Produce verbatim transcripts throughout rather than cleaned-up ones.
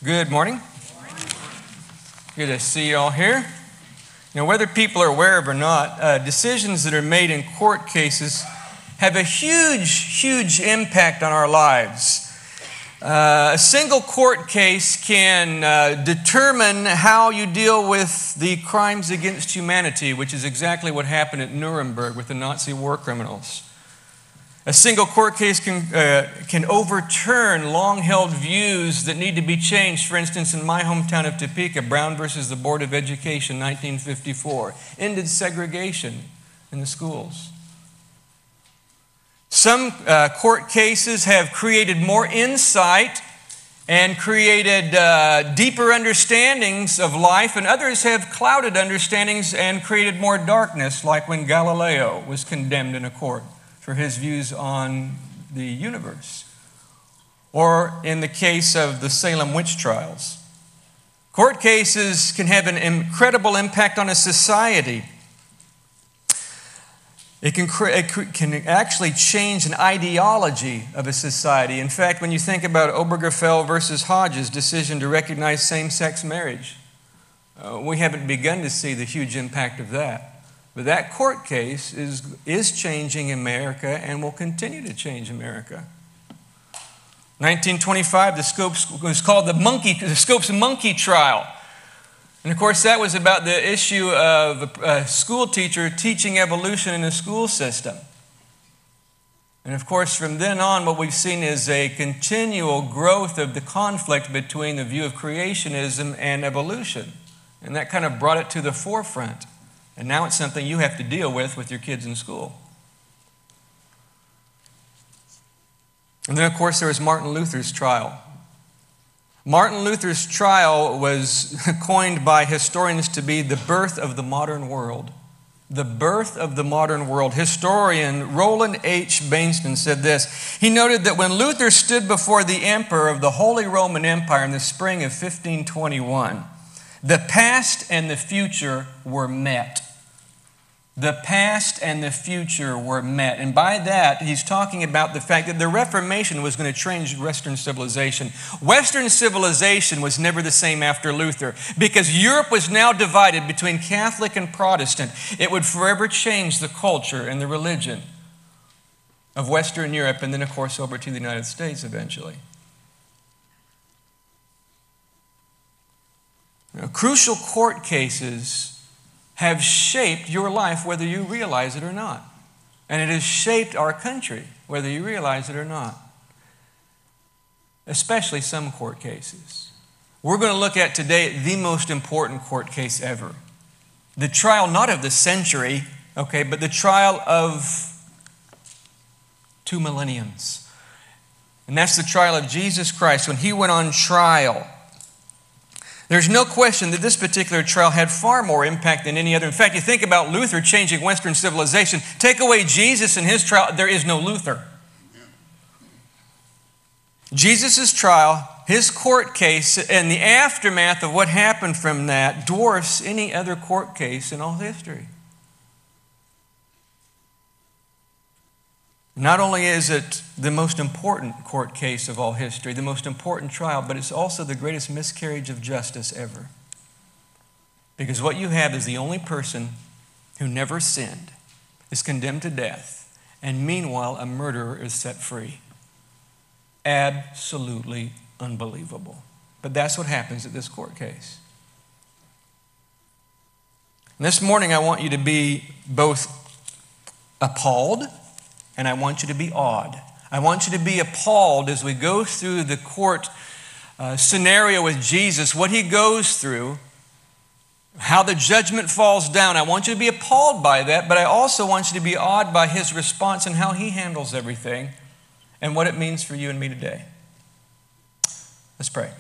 Good morning. Good to see you all here. You know, whether people are aware of it or not, uh, decisions that are made in court cases have a huge, huge impact on our lives. Uh, a single court case can uh, determine how you deal with the crimes against humanity, which is exactly what happened at Nuremberg with the Nazi war criminals. A single court case can, uh, can overturn long-held views that need to be changed. For instance, in my hometown of Topeka, Brown versus the Board of Education, nineteen fifty-four, ended segregation in the schools. Some uh, court cases have created more insight and created uh, deeper understandings of life, and others have clouded understandings and created more darkness, like when Galileo was condemned in a court for his views on the universe, or in the case of the Salem witch trials. Court cases can have an incredible impact on a society. It can, it can actually change an ideology of a society. In fact, when you think about Obergefell versus Hodges' decision to recognize same-sex marriage, uh, we haven't begun to see the huge impact of that. But that court case is, is changing America and will continue to change America. nineteen twenty-five, the Scopes was called the monkey, the Scopes monkey trial. And of course, that was about the issue of a school teacher teaching evolution in a school system. And of course, from then on, what we've seen is a continual growth of the conflict between the view of creationism and evolution. And that kind of brought it to the forefront. And now it's something you have to deal with with your kids in school. And then, of course, there was Martin Luther's trial. Martin Luther's trial was coined by historians to be the birth of the modern world. The birth of the modern world. Historian Roland H. Bainston said this. He noted that when Luther stood before the emperor of the Holy Roman Empire in the spring of fifteen twenty-one, the past and the future were met. The past and the future were met. And by that, he's talking about the fact that the Reformation was going to change Western civilization. Western civilization was never the same after Luther, because Europe was now divided between Catholic and Protestant. It would forever change the culture and the religion of Western Europe, and then, of course, over to the United States eventually. Now, crucial court cases have shaped your life whether you realize it or not. And it has shaped our country whether you realize it or not. Especially some court cases. We're going to look at today the most important court case ever. The trial not of the century, okay, but the trial of two millenniums. And that's the trial of Jesus Christ when he went on trial. There's no question that this particular trial had far more impact than any other. In fact, you think about Luther changing Western civilization. Take away Jesus and his trial, there is no Luther. Jesus' trial, his court case, and the aftermath of what happened from that dwarfs any other court case in all history. Not only is it the most important court case of all history, the most important trial, but it's also the greatest miscarriage of justice ever. Because what you have is the only person who never sinned is condemned to death, and meanwhile a murderer is set free. Absolutely unbelievable. But that's what happens at this court case. And this morning I want you to be both appalled and I want you to be awed. I want you to be appalled as we go through the court uh, scenario with Jesus, what he goes through, how the judgment falls down. I want you to be appalled by that, but I also want you to be awed by his response and how he handles everything and what it means for you and me today. Let's pray.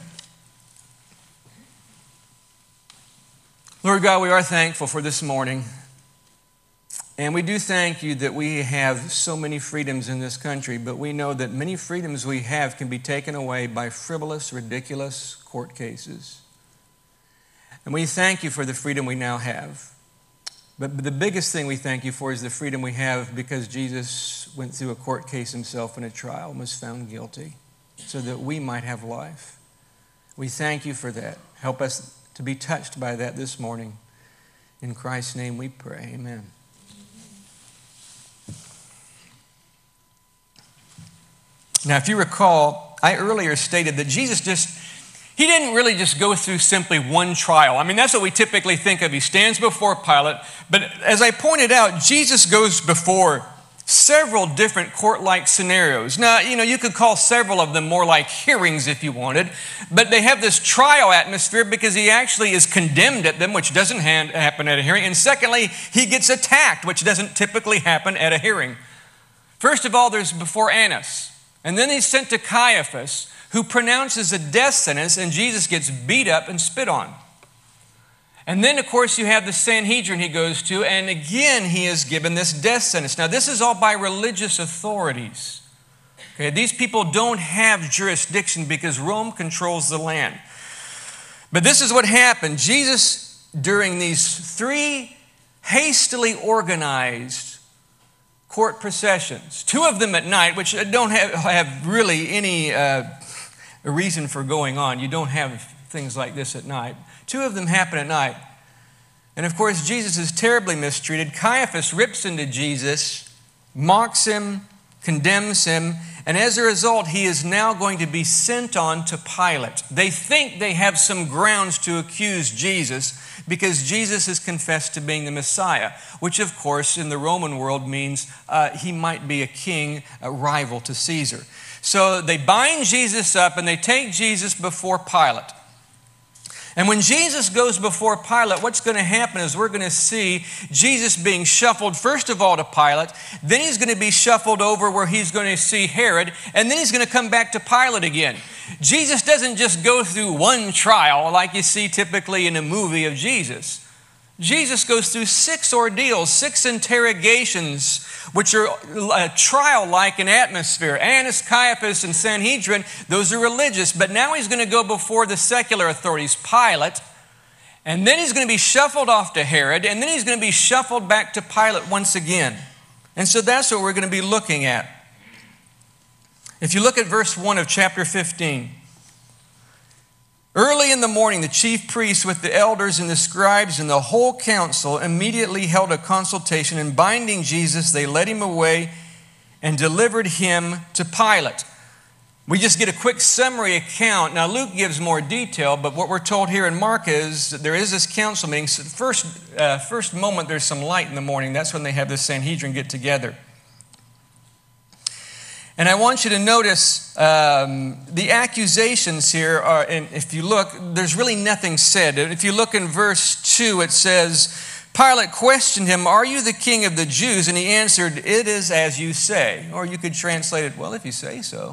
Lord God, we are thankful for this morning. And we do thank you that we have so many freedoms in this country, but we know that many freedoms we have can be taken away by frivolous, ridiculous court cases. And we thank you for the freedom we now have. But the biggest thing we thank you for is the freedom we have because Jesus went through a court case himself in a trial and was found guilty so that we might have life. We thank you for that. Help us to be touched by that this morning. In Christ's name we pray. Amen. Now, if you recall, I earlier stated that Jesus just, he didn't really just go through simply one trial. I mean, that's what we typically think of. He stands before Pilate. But as I pointed out, Jesus goes before several different court-like scenarios. Now, you know, you could call several of them more like hearings if you wanted, but they have this trial atmosphere because he actually is condemned at them, which doesn't happen at a hearing. And secondly, he gets attacked, which doesn't typically happen at a hearing. First of all, there's before Annas. And then he's sent to Caiaphas, who pronounces a death sentence, and Jesus gets beat up and spit on. And then, of course, you have the Sanhedrin he goes to, and again he is given this death sentence. Now, this is all by religious authorities. Okay, these people don't have jurisdiction because Rome controls the land. But this is what happened. Jesus, during these three hastily organized court processions, two of them at night, which don't have, have really any uh, reason for going on. You don't have things like this at night. Two of them happen at night. And of course, Jesus is terribly mistreated. Caiaphas rips into Jesus, mocks him, condemns him, and as a result, he is now going to be sent on to Pilate. They think they have some grounds to accuse Jesus because Jesus has confessed to being the Messiah, which of course in the Roman world means uh, he might be a king, a rival to Caesar. So they bind Jesus up and they take Jesus before Pilate. And when Jesus goes before Pilate, what's going to happen is we're going to see Jesus being shuffled, first of all, to Pilate. Then he's going to be shuffled over where he's going to see Herod. And then he's going to come back to Pilate again. Jesus doesn't just go through one trial like you see typically in a movie of Jesus. Jesus goes through six ordeals, six interrogations, which are a trial-like in atmosphere. Annas, Caiaphas, and Sanhedrin, those are religious. But now he's going to go before the secular authorities, Pilate. And then he's going to be shuffled off to Herod. And then he's going to be shuffled back to Pilate once again. And so that's what we're going to be looking at. If you look at verse one of chapter fifteen. Early in the morning, the chief priests with the elders and the scribes and the whole council immediately held a consultation, and binding Jesus, they led him away and delivered him to Pilate. We just get a quick summary account. Now, Luke gives more detail, but what we're told here in Mark is that there is this council meeting. So the first, uh, first moment there's some light in the morning, that's when they have this Sanhedrin get together. And I want you to notice um, the accusations here are, and if you look, there's really nothing said. If you look in verse two, it says, Pilate questioned him, "Are you the king of the Jews?" And he answered, "It is as you say." Or you could translate it, "Well, if you say so."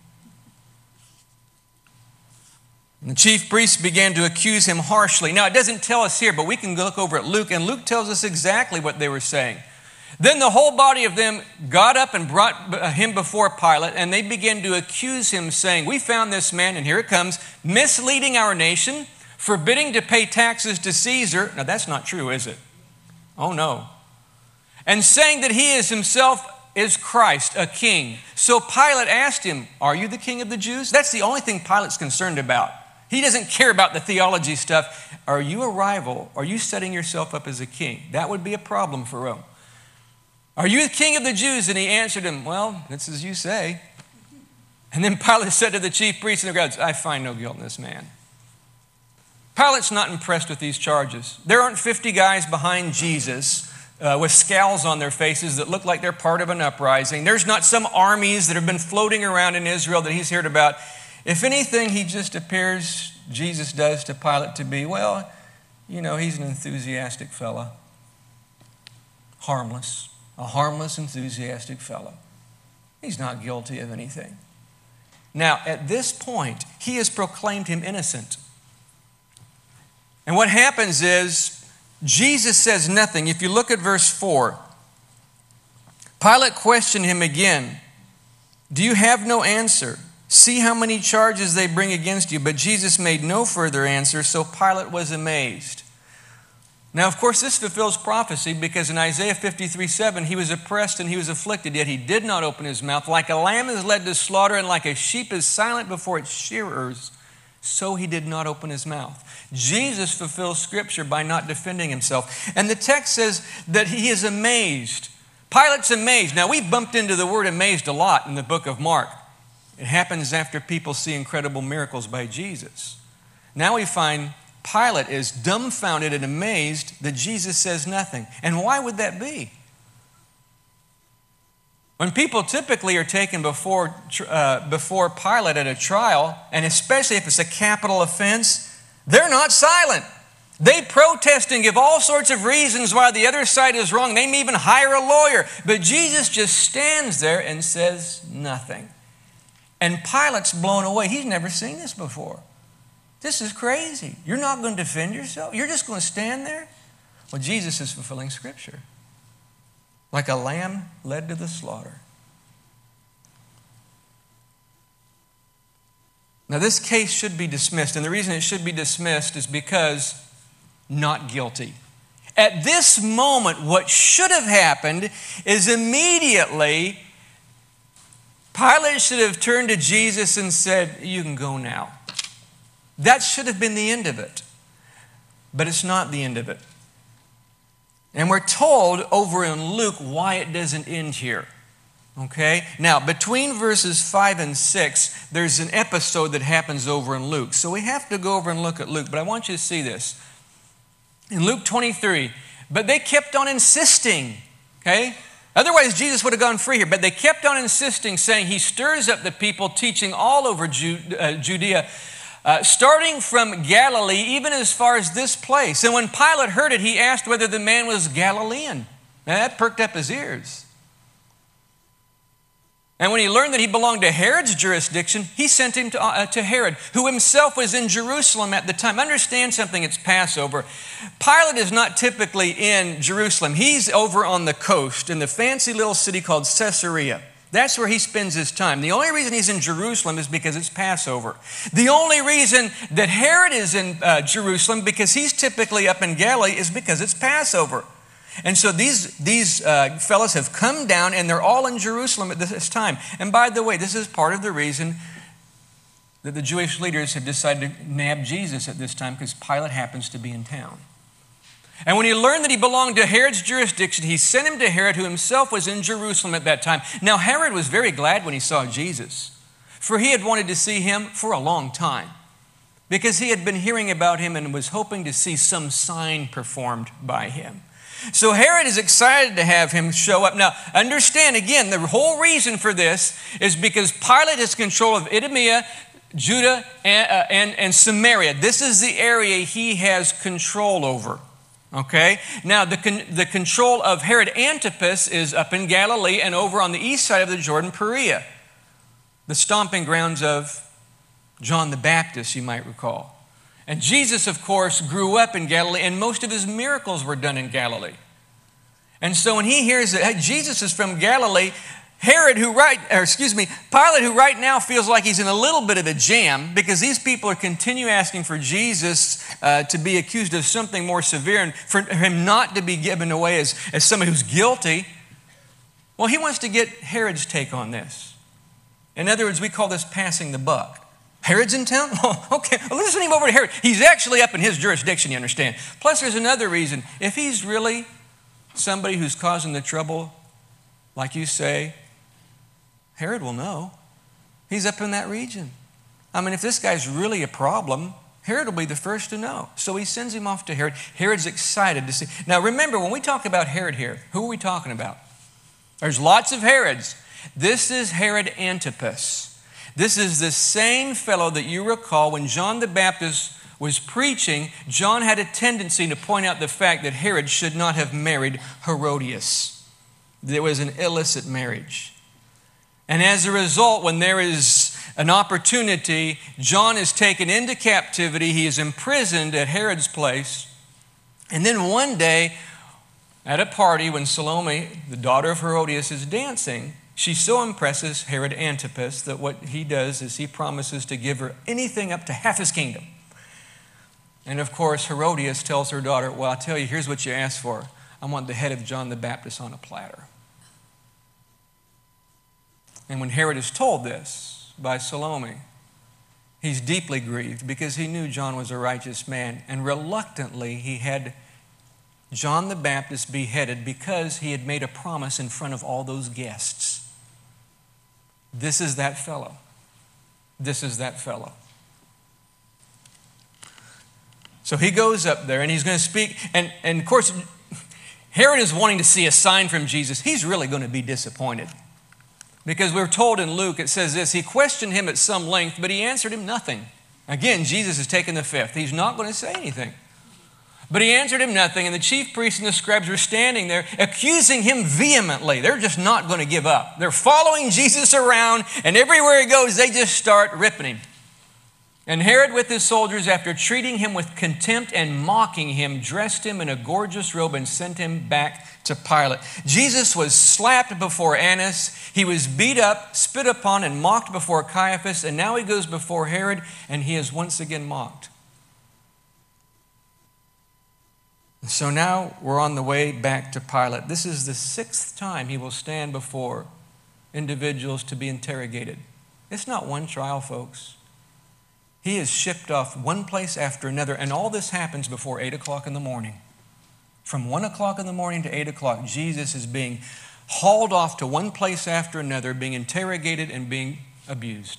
And the chief priests began to accuse him harshly. Now, it doesn't tell us here, but we can look over at Luke, and Luke tells us exactly what they were saying. Then the whole body of them got up and brought him before Pilate, and they began to accuse him, saying, "We found this man," and here it comes, "misleading our nation, forbidding to pay taxes to Caesar." Now that's not true, is it? Oh no. "And saying that he is himself is Christ, a king." So Pilate asked him, "Are you the king of the Jews?" That's the only thing Pilate's concerned about. He doesn't care about the theology stuff. Are you a rival? Are you setting yourself up as a king? That would be a problem for Rome. "Are you the king of the Jews?" And he answered him, "Well, it's as you say." And then Pilate said to the chief priests and the crowds, "I find no guilt in this man." Pilate's not impressed with these charges. There aren't fifty guys behind Jesus uh, with scowls on their faces that look like they're part of an uprising. There's not some armies that have been floating around in Israel that he's heard about. If anything, he just appears, Jesus does, to Pilate to be, well, you know, he's an enthusiastic fella. Harmless. A harmless, enthusiastic fellow. He's not guilty of anything. Now, at this point, he has proclaimed him innocent. And what happens is, Jesus says nothing. If you look at verse four, Pilate questioned him again. "Do you have no answer? See how many charges they bring against you." But Jesus made no further answer, so Pilate was amazed. Now, of course, this fulfills prophecy because in Isaiah fifty-three seven, he was oppressed and he was afflicted, yet he did not open his mouth. Like a lamb is led to slaughter and like a sheep is silent before its shearers, so he did not open his mouth. Jesus fulfills Scripture by not defending himself. And the text says that he is amazed. Pilate's amazed. Now, we've bumped into the word amazed a lot in the book of Mark. It happens after people see incredible miracles by Jesus. Now we find Pilate is dumbfounded and amazed that Jesus says nothing. And why would that be? When people typically are taken before, uh, before Pilate at a trial, and especially if it's a capital offense, they're not silent. They protest and give all sorts of reasons why the other side is wrong. They may even hire a lawyer. But Jesus just stands there and says nothing. And Pilate's blown away. He's never seen this before. This is crazy. You're not going to defend yourself? You're just going to stand there? Well, Jesus is fulfilling Scripture. Like a lamb led to the slaughter. Now, this case should be dismissed. And the reason it should be dismissed is because not guilty. At this moment, what should have happened is immediately Pilate should have turned to Jesus and said, you can go now. That should have been the end of it. But it's not the end of it. And we're told over in Luke why it doesn't end here. Okay? Now, between verses five and six, there's an episode that happens over in Luke. So we have to go over and look at Luke. But I want you to see this. In Luke twenty-three, but they kept on insisting, okay? Otherwise, Jesus would have gone free here. But they kept on insisting, saying, he stirs up the people, teaching all over Judea, uh, starting from Galilee, even as far as this place. And when Pilate heard it, he asked whether the man was Galilean. Now, that perked up his ears. And when he learned that he belonged to Herod's jurisdiction, he sent him to, uh, to Herod, who himself was in Jerusalem at the time. Understand something, it's Passover. Pilate is not typically in Jerusalem. He's over on the coast in the fancy little city called Caesarea. That's where he spends his time. The only reason he's in Jerusalem is because it's Passover. The only reason that Herod is in uh, Jerusalem, because he's typically up in Galilee, is because it's Passover. And so these, these uh, fellows have come down, and they're all in Jerusalem at this time. And by the way, this is part of the reason that the Jewish leaders have decided to nab Jesus at this time, because Pilate happens to be in town. And when he learned that he belonged to Herod's jurisdiction, he sent him to Herod, who himself was in Jerusalem at that time. Now, Herod was very glad when he saw Jesus, for he had wanted to see him for a long time, because he had been hearing about him and was hoping to see some sign performed by him. So Herod is excited to have him show up. Now, understand again, the whole reason for this is because Pilate has control of Idumea, Judah, and, uh, and, and Samaria. This is the area he has control over. Okay? Now, the, con- the control of Herod Antipas is up in Galilee and over on the east side of the Jordan, Perea, the stomping grounds of John the Baptist, you might recall. And Jesus, of course, grew up in Galilee, and most of his miracles were done in Galilee. And so when he hears that hey, Jesus is from Galilee, Herod, who right, or excuse me, Pilate, who right now feels like he's in a little bit of a jam because these people are continue asking for Jesus uh, to be accused of something more severe and for him not to be given away as, as somebody who's guilty. Well, he wants to get Herod's take on this. In other words, we call this passing the buck. Herod's in town? Oh, okay, well, let's send him over to Herod. He's actually up in his jurisdiction, you understand. Plus, there's another reason. If he's really somebody who's causing the trouble, like you say, Herod will know. He's up in that region. I mean, if this guy's really a problem, Herod will be the first to know. So he sends him off to Herod. Herod's excited to see. Now, remember, when we talk about Herod here, who are we talking about? There's lots of Herods. This is Herod Antipas. This is the same fellow that you recall when John the Baptist was preaching. John had a tendency to point out the fact that Herod should not have married Herodias. There was an illicit marriage. And as a result, when there is an opportunity, John is taken into captivity. He is imprisoned at Herod's place. And then one day, at a party, when Salome, the daughter of Herodias, is dancing, she so impresses Herod Antipas that what he does is he promises to give her anything up to half his kingdom. And of course, Herodias tells her daughter, well, I'll tell you, here's what you asked for. I want the head of John the Baptist on a platter. And when Herod is told this by Salome, He's deeply grieved because he knew John was a righteous man, and reluctantly he had John the Baptist beheaded because he had made a promise in front of all those guests. This is that fellow. This is that fellow. So he goes up there and he's going to speak. And, and of course, Herod is wanting to see a sign from Jesus. He's really going to be disappointed. Because we're told in Luke, it says this, he questioned him at some length, but he answered him nothing. Again, Jesus is taking the fifth. He's not going to say anything. But he answered him nothing, and the chief priests and the scribes were standing there accusing him vehemently. They're just not going to give up. They're following Jesus around, and everywhere he goes, they just start ripping him. And Herod with his soldiers, after treating him with contempt and mocking him, dressed him in a gorgeous robe and sent him back to Pilate. Jesus was slapped before Annas. He was beat up, spit upon, and mocked before Caiaphas. And now he goes before Herod, and he is once again mocked. So now we're on the way back to Pilate. This is the sixth time he will stand before individuals to be interrogated. It's not one trial, folks. He is shipped off one place after another, and all this happens before eight o'clock in the morning. From one o'clock in the morning to eight o'clock, Jesus is being hauled off to one place after another, being interrogated and being abused.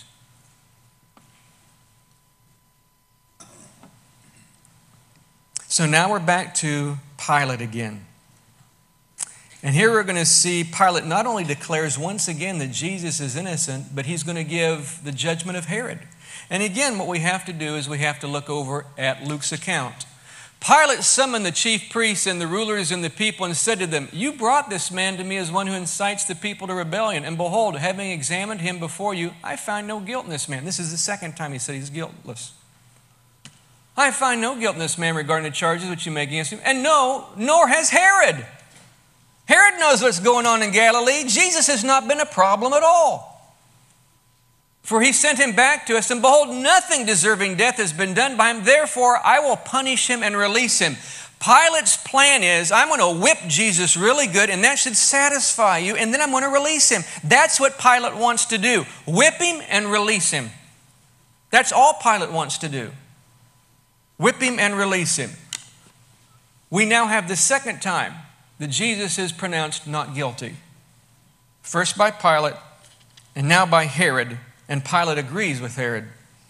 So now we're back to Pilate again. And here we're going to see Pilate not only declares once again that Jesus is innocent, but he's going to give the judgment of Herod. And again, what we have to do is we have to look over at Luke's account. Pilate summoned the chief priests and the rulers and the people and said to them, you brought this man to me as one who incites the people to rebellion. And behold, having examined him before you, I find no guilt in this man. This is the second time he said he's guiltless. I find no guilt in this man regarding the charges which you make against him. And no, nor has Herod. Herod knows what's going on in Galilee. Jesus has not been a problem at all. For he sent him back to us, and behold, nothing deserving death has been done by him. Therefore, I will punish him and release him. Pilate's plan is, I'm going to whip Jesus really good, and that should satisfy you, and then I'm going to release him. That's what Pilate wants to do. Whip him and release him. That's all Pilate wants to do. Whip him and release him. We now have the second time that Jesus is pronounced not guilty. First by Pilate, and now by Herod. And Pilate agrees with Herod.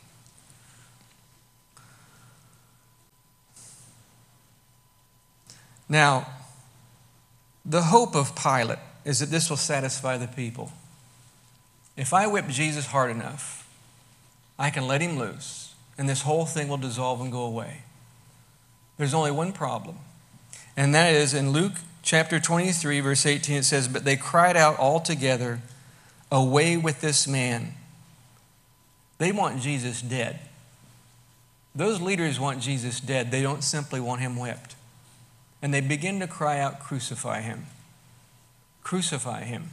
Now, the hope of Pilate is that this will satisfy the people. If I whip Jesus hard enough, I can let him loose, and this whole thing will dissolve and go away. There's only one problem, and that is in Luke chapter twenty-three, verse eighteen, it says, but they cried out all together, away with this man. They want Jesus dead. Those leaders want Jesus dead. They don't simply want him whipped. And they begin to cry out, crucify him. Crucify him.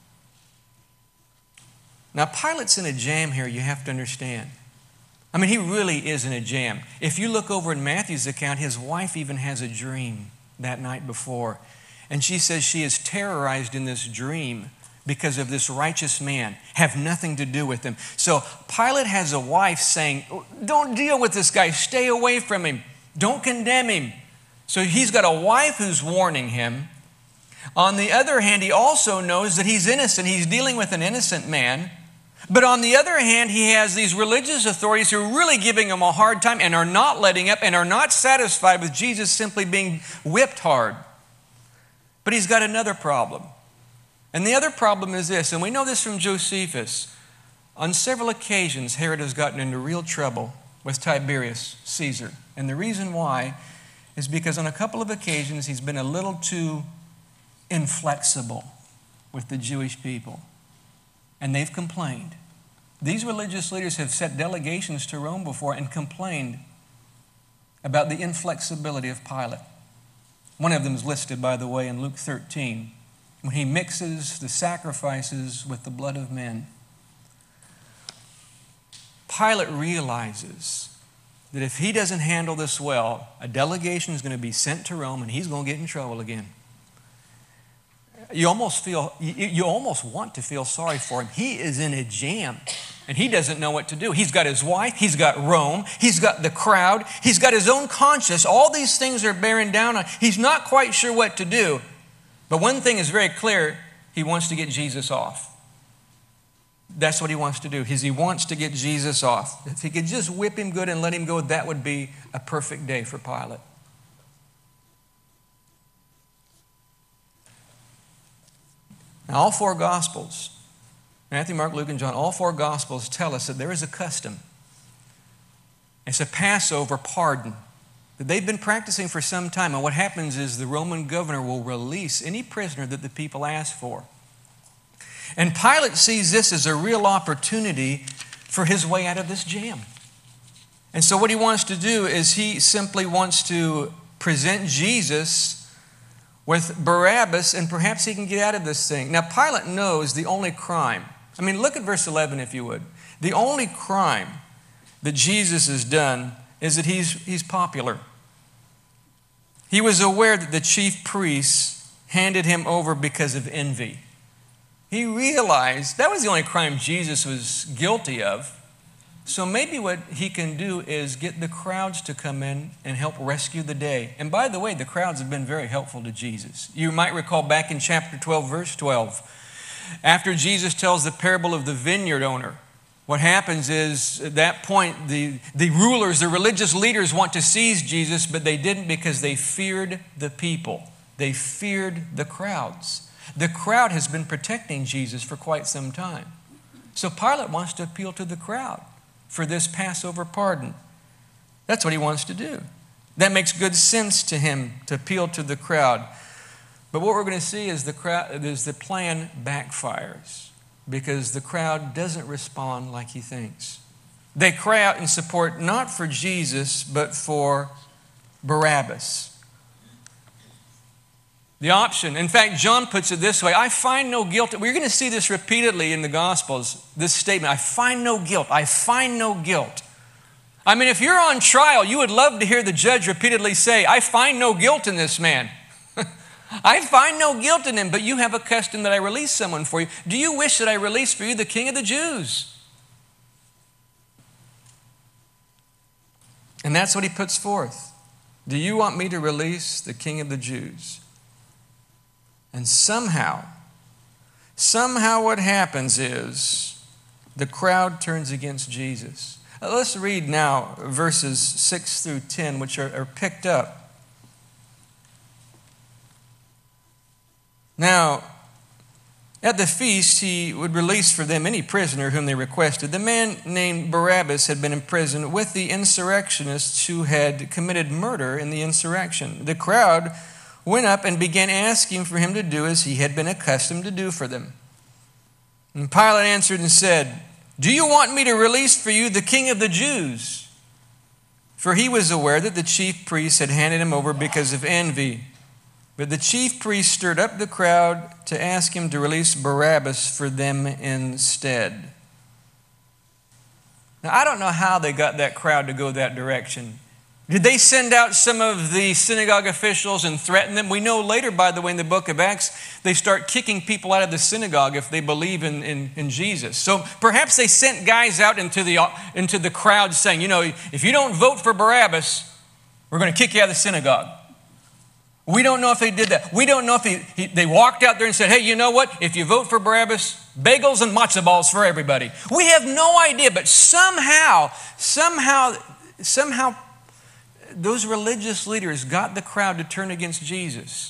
Now, Pilate's in a jam here, you have to understand. I mean, he really is in a jam. If you look over in Matthew's account, his wife even has a dream that night before. And she says she is terrorized in this dream because of this righteous man, have nothing to do with him. So Pilate has a wife saying, don't deal with this guy, stay away from him, don't condemn him. So he's got a wife who's warning him. On the other hand, he also knows that he's innocent. He's dealing with an innocent man. But on the other hand, he has these religious authorities who are really giving him a hard time and are not letting up and are not satisfied with Jesus simply being whipped hard. But he's got another problem. And the other problem is this, and we know this from Josephus. On several occasions, Herod has gotten into real trouble with Tiberius Caesar. And the reason why is because on a couple of occasions, he's been a little too inflexible with the Jewish people. And they've complained. These religious leaders have sent delegations to Rome before and complained about the inflexibility of Pilate. One of them is listed, by the way, in Luke thirteen. When he mixes the sacrifices with the blood of men. Pilate realizes that if he doesn't handle this well, a delegation is going to be sent to Rome and he's going to get in trouble again. You almost feel, you, you almost want to feel sorry for him. He is in a jam, and he doesn't know what to do. He's got his wife, he's got Rome, he's got the crowd, he's got his own conscience. All these things are bearing down on. He's not quite sure what to do. But one thing is very clear, he wants to get Jesus off. That's what he wants to do, is he wants to get Jesus off. If he could just whip him good and let him go, that would be a perfect day for Pilate. Now, all four Gospels, Matthew, Mark, Luke, and John, all four Gospels tell us that there is a custom. It's a Passover pardon that they've been practicing for some time. And what happens is the Roman governor will release any prisoner that the people ask for. And Pilate sees this as a real opportunity for his way out of this jam. And so what he wants to do is he simply wants to present Jesus with Barabbas, and perhaps he can get out of this thing. Now, Pilate knows the only crime. I mean, look at verse eleven, if you would. The only crime that Jesus has done is that he's, he's popular. He was aware that the chief priests handed him over because of envy. He realized that was the only crime Jesus was guilty of. So maybe what he can do is get the crowds to come in and help rescue the day. And by the way, the crowds have been very helpful to Jesus. You might recall back in chapter twelve, verse twelve, after Jesus tells the parable of the vineyard owner, what happens is at that point, the, the rulers, the religious leaders want to seize Jesus, but they didn't because they feared the people. They feared the crowds. The crowd has been protecting Jesus for quite some time. So Pilate wants to appeal to the crowd for this Passover pardon. That's what he wants to do. That makes good sense to him, to appeal to the crowd. But what we're going to see is the crowd, is the plan backfires because the crowd doesn't respond like he thinks. They cry out in support not for Jesus, but for Barabbas. The option, in fact, John puts it this way, I find no guilt. We're going to see this repeatedly in the Gospels, this statement, I find no guilt, I find no guilt. I mean, if you're on trial, you would love to hear the judge repeatedly say, I find no guilt in this man. I find no guilt in him, but you have a custom that I release someone for you. Do you wish that I release for you the King of the Jews? And that's what he puts forth. Do you want me to release the King of the Jews? And somehow, somehow what happens is the crowd turns against Jesus. Now let's read now verses six through ten, which are, are picked up. Now, at the feast, he would release for them any prisoner whom they requested. The man named Barabbas had been imprisoned with the insurrectionists who had committed murder in the insurrection. The crowd went up and began asking for him to do as he had been accustomed to do for them. And Pilate answered and said, do you want me to release for you the King of the Jews? For he was aware that the chief priests had handed him over because of envy. But the chief priests stirred up the crowd to ask him to release Barabbas for them instead. Now, I don't know how they got that crowd to go that direction. Did they send out some of the synagogue officials and threaten them? We know later, by the way, in the book of Acts, they start kicking people out of the synagogue if they believe in, in, in Jesus. So perhaps they sent guys out into the, into the crowd saying, you know, if you don't vote for Barabbas, we're going to kick you out of the synagogue. We don't know if they did that. We don't know if he, he, they walked out there and said, hey, you know what? If you vote for Barabbas, bagels and matzo balls for everybody. We have no idea, but somehow, somehow, somehow, those religious leaders got the crowd to turn against Jesus.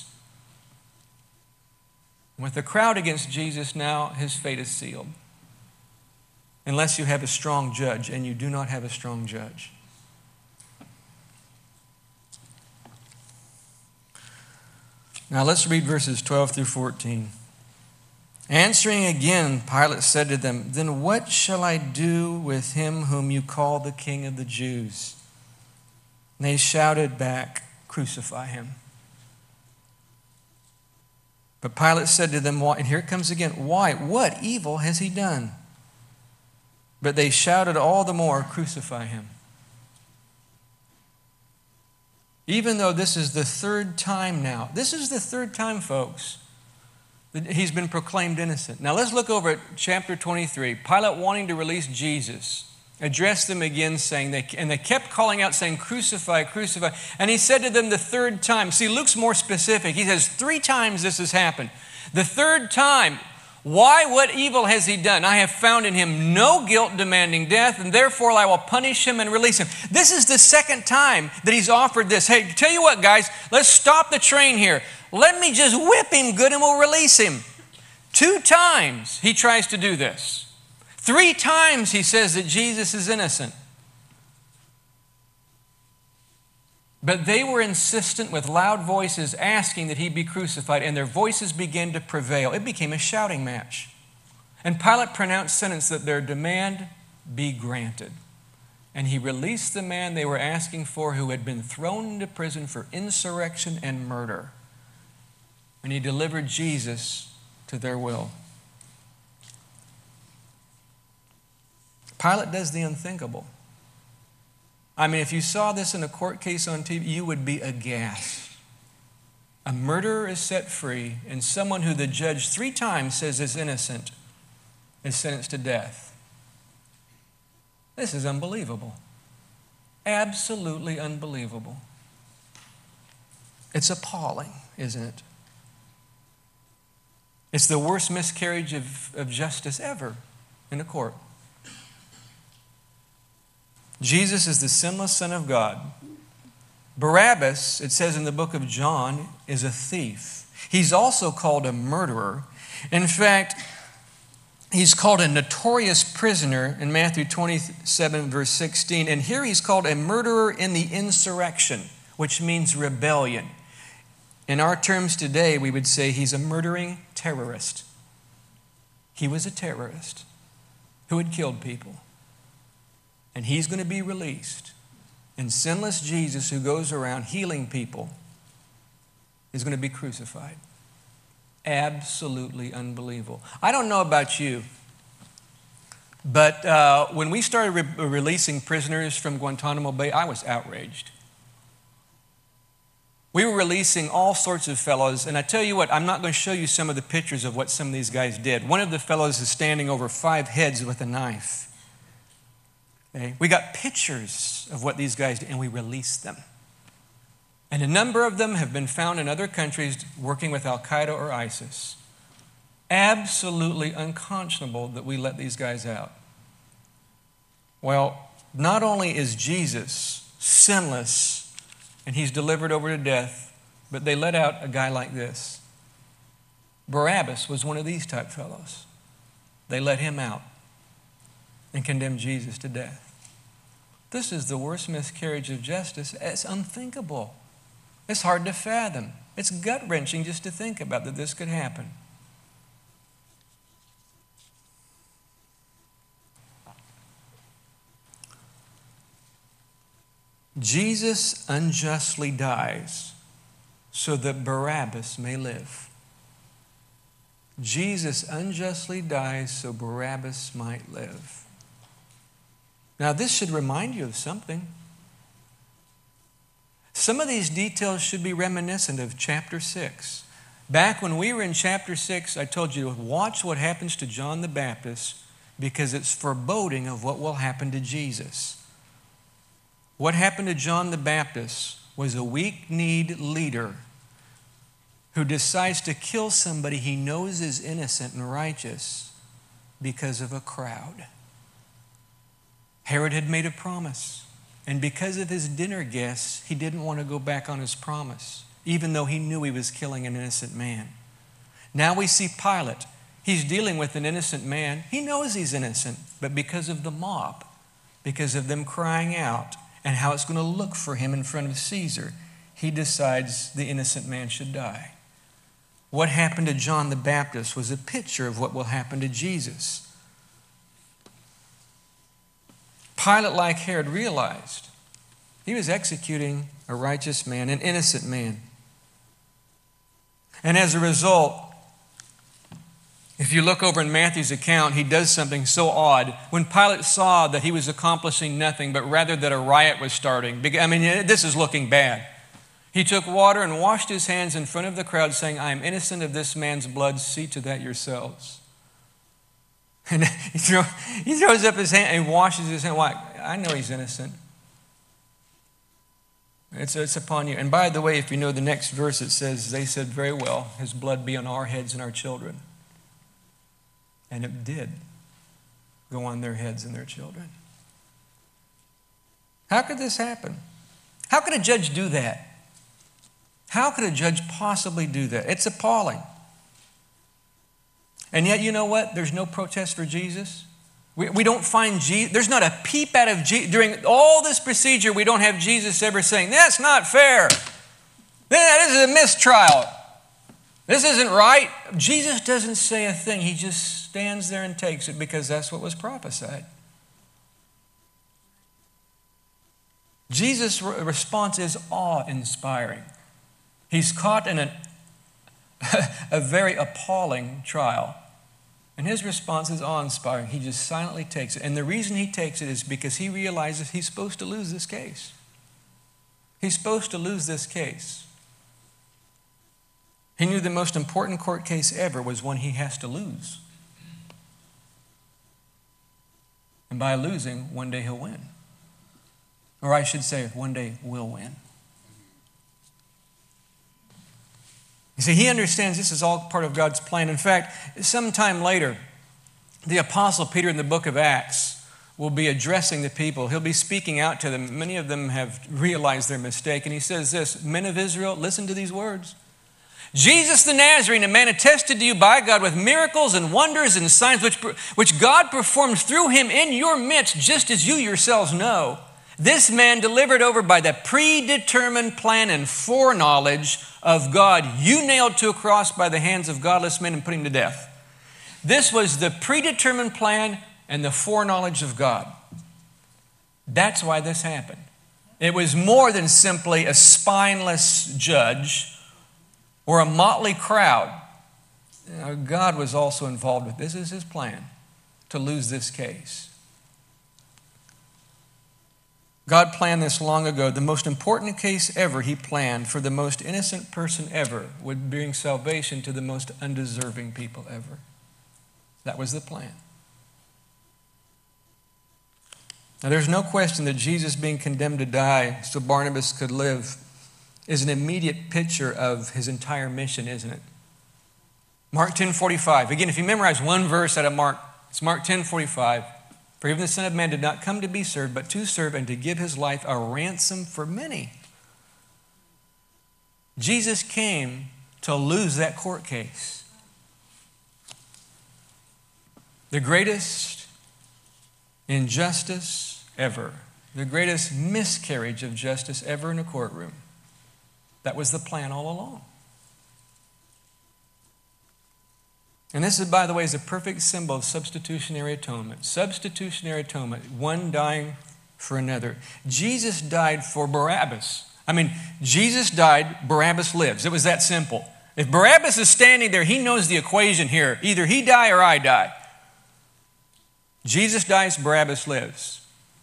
With the crowd against Jesus now, his fate is sealed. Unless you have a strong judge, and you do not have a strong judge. Now let's read verses twelve through fourteen. Answering again, Pilate said to them, then what shall I do with him whom you call the King of the Jews? And they shouted back, crucify him. But Pilate said to them, why? And here it comes again, why? What evil has he done? But they shouted all the more, crucify him. Even though this is the third time now, this is the third time, folks, He's been proclaimed innocent. Now let's look over at chapter twenty-three. Pilate, wanting to release Jesus, addressed them again, saying, they, and they kept calling out, saying, crucify, crucify. And he said to them the third time, see, Luke's more specific. He says, three times this has happened. The third time, why, what evil has he done? I have found in him no guilt demanding death, and therefore I will punish him and release him. This is the second time that he's offered this. Hey, tell you what, guys, let's stop the train here. Let me just whip him good and we'll release him. Two times he tries to do this. Three times he says that Jesus is innocent. But they were insistent with loud voices asking that he be crucified, and their voices began to prevail. It became a shouting match. And Pilate pronounced sentence that their demand be granted. And he released the man they were asking for, who had been thrown into prison for insurrection and murder. And he delivered Jesus to their will. Pilate does the unthinkable. I mean, if you saw this in a court case on T V, you would be aghast. A murderer is set free, and someone who the judge three times says is innocent is sentenced to death. This is unbelievable. Absolutely unbelievable. It's appalling, isn't it? It's the worst miscarriage of, of justice ever in a court. Jesus is the sinless Son of God. Barabbas, it says in the book of John, is a thief. He's also called a murderer. In fact, he's called a notorious prisoner in Matthew twenty-seven, verse sixteen. And here he's called a murderer in the insurrection, which means rebellion. In our terms today, we would say he's a murdering terrorist. He was a terrorist who had killed people. And he's going to be released. And sinless Jesus, who goes around healing people, is going to be crucified. Absolutely unbelievable. I don't know about you, but uh, when we started re- releasing prisoners from Guantanamo Bay, I was outraged. We were releasing all sorts of fellows, and I tell you what, I'm not going to show you some of the pictures of what some of these guys did. One of the fellows is standing over five heads with a knife. Okay? We got pictures of what these guys did, and we released them. And a number of them have been found in other countries working with Al-Qaeda or ISIS. Absolutely unconscionable that we let these guys out. Well, not only is Jesus sinless and he's delivered over to death, but they let out a guy like this. Barabbas was one of these type fellows. They let him out and condemned Jesus to death. This is the worst miscarriage of justice. It's unthinkable. It's hard to fathom. It's gut-wrenching just to think about that this could happen. Jesus unjustly dies so that Barabbas may live. Jesus unjustly dies so Barabbas might live. Now, this should remind you of something. Some of these details should be reminiscent of chapter six. Back when we were in chapter six, I told you to watch what happens to John the Baptist because it's foreboding of what will happen to Jesus. What happened to John the Baptist was a weak-kneed leader who decides to kill somebody he knows is innocent and righteous because of a crowd. Herod had made a promise, and because of his dinner guests, he didn't want to go back on his promise, even though he knew he was killing an innocent man. Now we see Pilate. He's dealing with an innocent man. He knows he's innocent, but because of the mob, because of them crying out and how it's going to look for him in front of Caesar, he decides the innocent man should die. What happened to John the Baptist was a picture of what will happen to Jesus. Pilate, like Herod, realized he was executing a righteous man, an innocent man. And as a result, if you look over in Matthew's account, he does something so odd. When Pilate saw that he was accomplishing nothing, but rather that a riot was starting, I mean, this is looking bad. He took water and washed his hands in front of the crowd, saying, I am innocent of this man's blood. See to that yourselves. And he, throw, he throws up his hand and washes his hand. Why? I know he's innocent. It's, it's upon you. And by the way, if you know the next verse, it says, they said very well, his blood be on our heads and our children. And it did go on their heads and their children. How could this happen? How could a judge do that? How could a judge possibly do that? It's appalling. And yet, you know what? There's no protest for Jesus. We, we don't find Jesus. There's not a peep out of Jesus. During all this procedure, we don't have Jesus ever saying, that's not fair. This is a mistrial. This isn't right. Jesus doesn't say a thing. He just stands there and takes it because that's what was prophesied. Jesus' response is awe-inspiring. He's caught in an, a very appalling trial. And his response is awe-inspiring. He just silently takes it. And the reason he takes it is because he realizes he's supposed to lose this case. He's supposed to lose this case. He knew the most important court case ever was one he has to lose. And by losing, one day he'll win. Or I should say, one day we'll win. You see, he understands this is all part of God's plan. In fact, sometime later, the Apostle Peter in the book of Acts will be addressing the people. He'll be speaking out to them. Many of them have realized their mistake. And he says this, men of Israel, listen to these words. Jesus the Nazarene, a man attested to you by God with miracles and wonders and signs which, which God performed through him in your midst, just as you yourselves know. This man delivered over by the predetermined plan and foreknowledge of God, you nailed to a cross by the hands of godless men and put him to death. This was the predetermined plan and the foreknowledge of God. That's why this happened. It was more than simply a spineless judge or a motley crowd. You know, God was also involved with this. This is his plan to lose this case. God planned this long ago. The most important case ever he planned for the most innocent person ever would bring salvation to the most undeserving people ever. That was the plan. Now, there's no question that Jesus being condemned to die so Barnabas could live is an immediate picture of his entire mission, isn't it? Mark ten forty-five. Again, if you memorize one verse out of Mark, it's Mark ten forty-five. For even the Son of Man did not come to be served, but to serve and to give his life a ransom for many. Jesus came to lose that court case. The greatest injustice ever. The greatest miscarriage of justice ever in a courtroom. That was the plan all along. And this is, by the way, is a perfect symbol of substitutionary atonement. Substitutionary atonement, one dying for another. Jesus died for Barabbas. I mean, Jesus died, Barabbas lives. It was that simple. If Barabbas is standing there, he knows the equation here. Either he die or I die. Jesus dies, Barabbas lives.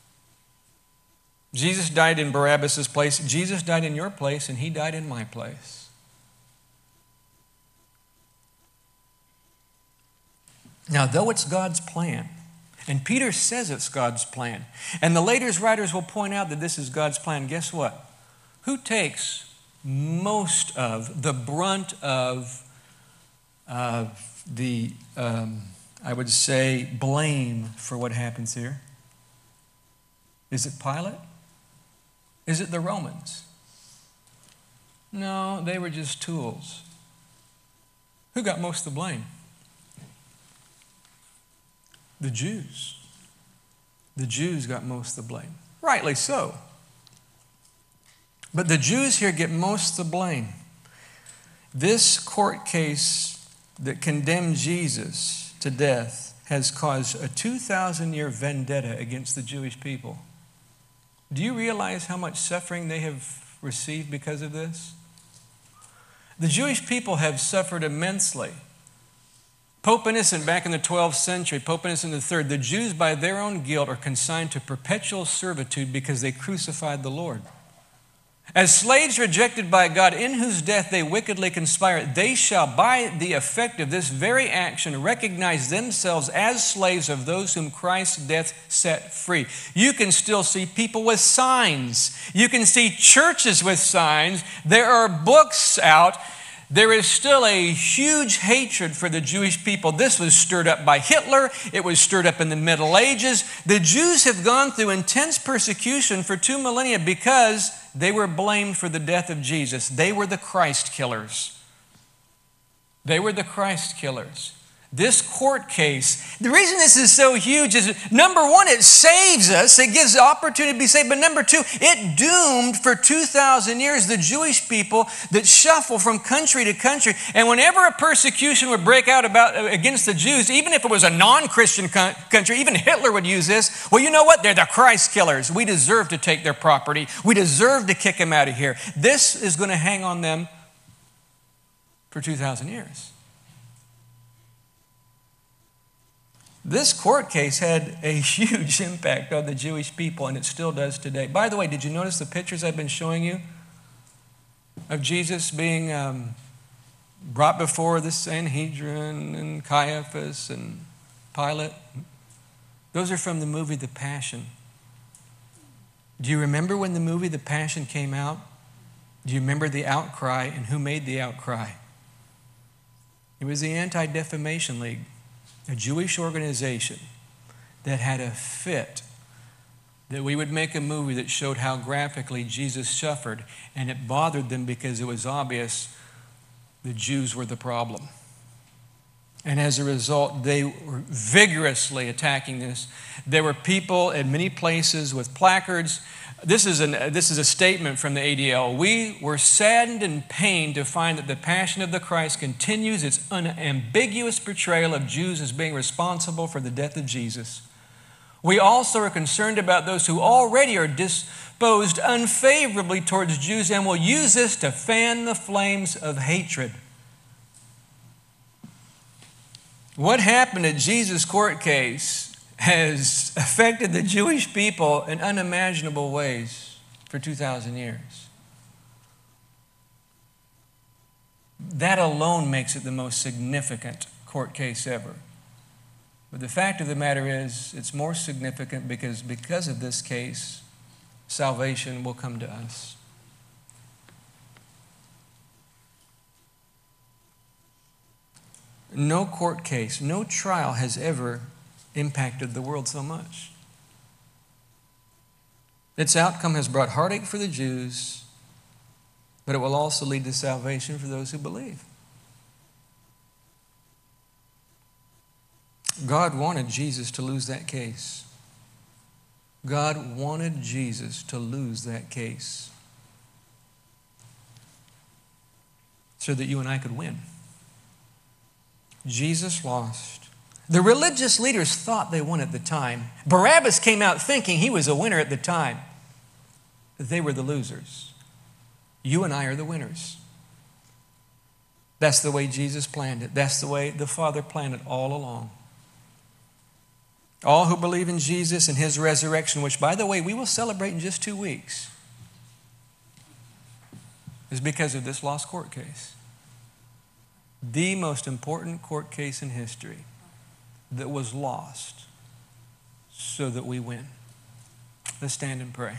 Jesus died in Barabbas' place. Jesus died in your place, and he died in my place. Now, though it's God's plan, and Peter says it's God's plan, and the later writers will point out that this is God's plan, guess what? Who takes most of the brunt of uh, the, um, I would say, blame for what happens here? Is it Pilate? Is it the Romans? No, they were just tools. Who got most of the blame? The Jews. The Jews got most of the blame. Rightly so. But the Jews here get most of the blame. This court case that condemned Jesus to death has caused a two thousand year vendetta against the Jewish people. Do you realize how much suffering they have received because of this? The Jewish people have suffered immensely. Pope Innocent, back in the twelfth century, Pope Innocent the third, the Jews by their own guilt are consigned to perpetual servitude because they crucified the Lord. As slaves rejected by God, in whose death they wickedly conspire, they shall by the effect of this very action recognize themselves as slaves of those whom Christ's death set free. You can still see people with signs. You can see churches with signs. There are books out. There is still a huge hatred for the Jewish people. This was stirred up by Hitler. It was stirred up in the Middle Ages. The Jews have gone through intense persecution for two millennia because they were blamed for the death of Jesus. They were the Christ killers. They were the Christ killers. This court case, the reason this is so huge is, number one, it saves us. It gives the opportunity to be saved. But number two, it doomed for two thousand years the Jewish people that shuffle from country to country. And whenever a persecution would break out about against the Jews, even if it was a non-Christian country, even Hitler would use this. Well, you know what? They're the Christ killers. We deserve to take their property. We deserve to kick them out of here. This is going to hang on them for two thousand years. This court case had a huge impact on the Jewish people, and it still does today. By the way, did you notice the pictures I've been showing you of Jesus being um, brought before the Sanhedrin and Caiaphas and Pilate? Those are from the movie The Passion. Do you remember when the movie The Passion came out? Do you remember the outcry and who made the outcry? It was the Anti-Defamation League, a Jewish organization that had a fit that we would make a movie that showed how graphically Jesus suffered, and it bothered them because it was obvious the Jews were the problem. And as a result, they were vigorously attacking this. There were people in many places with placards. This is, an, this is a statement from the A D L. We were saddened and pained to find that the Passion of the Christ continues its unambiguous portrayal of Jews as being responsible for the death of Jesus. We also are concerned about those who already are disposed unfavorably towards Jews and will use this to fan the flames of hatred. What happened at Jesus' court case has affected the Jewish people in unimaginable ways for two thousand years. That alone makes it the most significant court case ever. But the fact of the matter is, it's more significant because because of this case, salvation will come to us. No court case, no trial has ever impacted the world so much. Its outcome has brought heartache for the Jews, but it will also lead to salvation for those who believe. God wanted Jesus to lose that case. God wanted Jesus to lose that case so that you and I could win. Jesus lost. The religious leaders thought they won at the time. Barabbas came out thinking he was a winner at the time. They were the losers. You and I are the winners. That's the way Jesus planned it. That's the way the Father planned it all along. All who believe in Jesus and His resurrection, which, by the way, we will celebrate in just two weeks, is because of this lost court case. The most important court case in history that was lost so that we win. Let's stand and pray.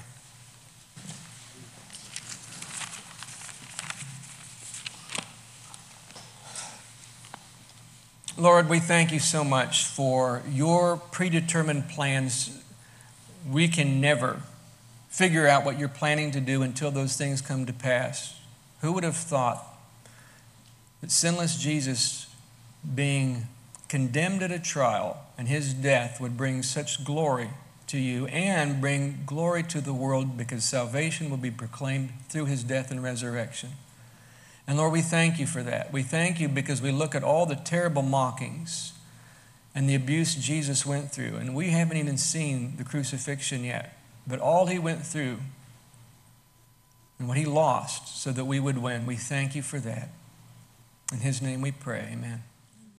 Lord, we thank you so much for your predetermined plans. We can never figure out what you're planning to do until those things come to pass. Who would have thought that sinless Jesus being condemned at a trial and his death would bring such glory to you and bring glory to the world, because salvation will be proclaimed through his death and resurrection. And Lord, we thank you for that. We thank you because we look at all the terrible mockings and the abuse Jesus went through, and we haven't even seen the crucifixion yet, but all he went through and what he lost so that we would win. We thank you for that. In his name we pray, amen.